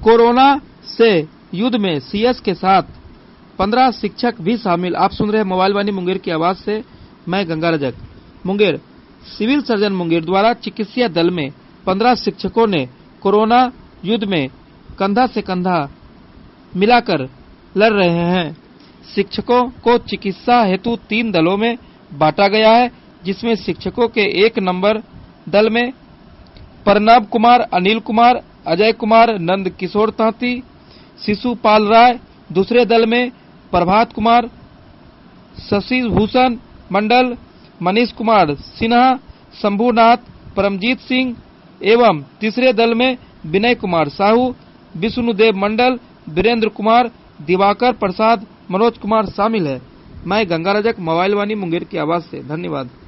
Corona से युद्ध में सीएस के साथ 15 शिक्षक भी शामिल। आप सुन रहे हैं मोबाइल वाणी मुंगेर की आवाज से, मैं गंगा रजक। मुंगेर सिविल सर्जन मुंगेर द्वारा चिकित्सीय दल में 15 शिक्षकों ने कोरोना युद्ध में कंधा से कंधा मिलाकर लड़ रहे हैं। शिक्षकों को चिकित्सा हेतु 3 दलों में बांटा गया है, जिसमें शिक्षकों के 1 नंबर दल में प्रणब कुमार, अनिल कुमार, अजय कुमार, नंद किशोर तांती, शिशुपाल राय, दूसरे दल में प्रभात कुमार, शशि भूषण मंडल, मनीष कुमार सिन्हा, शंभुनाथ, परमजीत सिंह एवं तीसरे दल में विनय कुमार साहू, विष्णुदेव मंडल, वीरेंद्र कुमार, दिवाकर प्रसाद, मनोज कुमार शामिल है। मैं गंगा रजक, मोबाइल वाणी मुंगेर की आवाज से। धन्यवाद।